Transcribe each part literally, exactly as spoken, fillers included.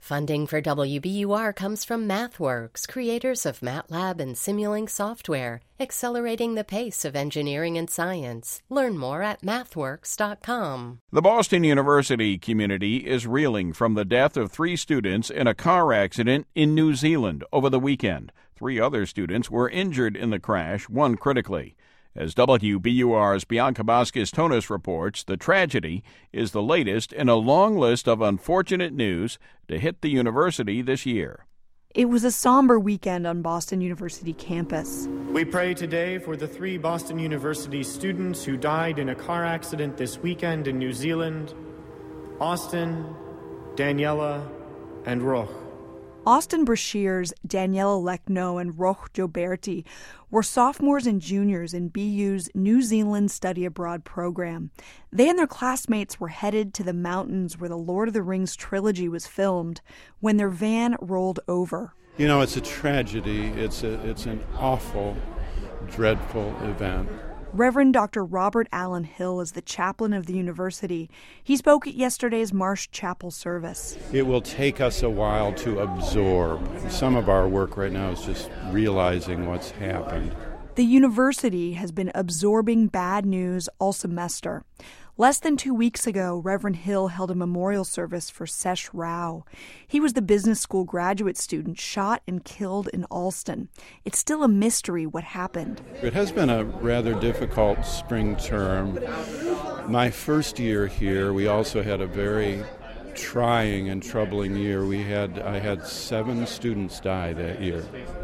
Funding for W B U R comes from MathWorks, creators of MATLAB and Simulink software, accelerating the pace of engineering and science. Learn more at mathworks dot com. The Boston University community is reeling from the death of three students in a car accident in New Zealand over the weekend. Three other students were injured in the crash, one critically. As W B U R's Bianca Vasquez-Tonis reports, the tragedy is the latest in a long list of unfortunate news to hit the university this year. It was a somber weekend on Boston University campus. We pray today for the three Boston University students who died in a car accident this weekend in New Zealand: Austin, Daniela, and Roch. Austin Brashears, Daniela Lechno, and Roch Gioberti were sophomores and juniors in B U's New Zealand Study Abroad program. They and their classmates were headed to the mountains where the Lord of the Rings trilogy was filmed when their van rolled over. You know, it's a tragedy. It's a, it's an awful, dreadful event. Reverend Doctor Robert Allen Hill is the chaplain of the university. He spoke at yesterday's Marsh Chapel service. It will take us a while to absorb. Some of our work right now is just realizing what's happened. The university has been absorbing bad news all semester. Less than two weeks ago, Reverend Hill held a memorial service for Sesh Rao. He was the business school graduate student shot and killed in Alston. It's still a mystery what happened. It has been a rather difficult spring term. My first year here, we also had a very trying and troubling year. We had I had seven students die that year.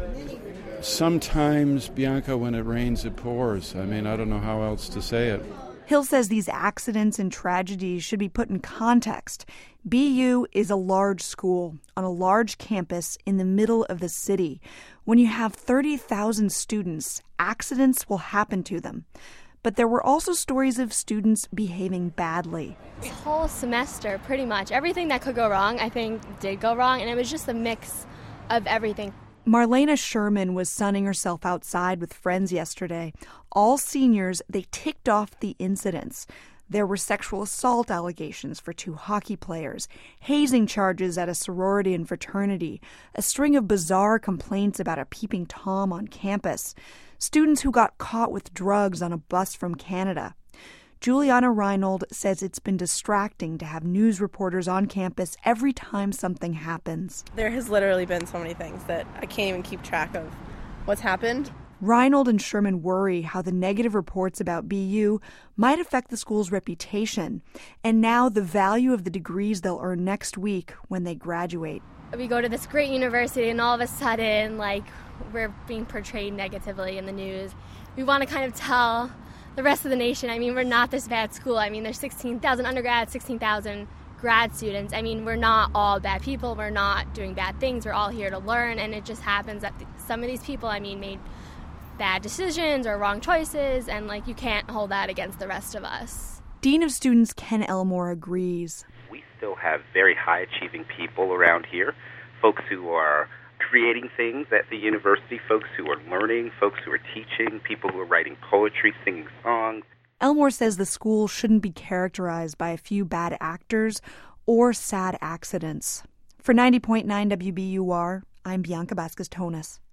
Sometimes, Bianca, when it rains, it pours. I mean, I don't know how else to say it. Hill says these accidents and tragedies should be put in context. B U is a large school on a large campus in the middle of the city. When you have thirty thousand students, accidents will happen to them. But there were also stories of students behaving badly. This whole semester, pretty much, everything that could go wrong, I think, did go wrong, and it was just a mix of everything. Marlena Sherman was sunning herself outside with friends yesterday. All seniors, they ticked off the incidents. There were sexual assault allegations for two hockey players, hazing charges at a sorority and fraternity, a string of bizarre complaints about a peeping Tom on campus, students who got caught with drugs on a bus from Canada. Juliana Reinold says it's been distracting to have news reporters on campus every time something happens. There has literally been so many things that I can't even keep track of what's happened. Reinold and Sherman worry how the negative reports about B U might affect the school's reputation, and now the value of the degrees they'll earn next week when they graduate. We go to this great university, and all of a sudden, like, we're being portrayed negatively in the news. We want to kind of tell the rest of the nation, I mean, we're not this bad school. I mean, there's sixteen thousand undergrads, sixteen thousand grad students. I mean, we're not all bad people. We're not doing bad things. We're all here to learn, and it just happens that some of these people, I mean, made bad decisions or wrong choices, and, like, you can't hold that against the rest of us. Dean of Students Ken Elmore agrees. We still have very high-achieving people around here, folks who are creating things at the university, folks who are learning, folks who are teaching, people who are writing poetry, singing songs. Elmore says the school shouldn't be characterized by a few bad actors or sad accidents. For ninety point nine W B U R, I'm Bianca Vasquez-Tonis.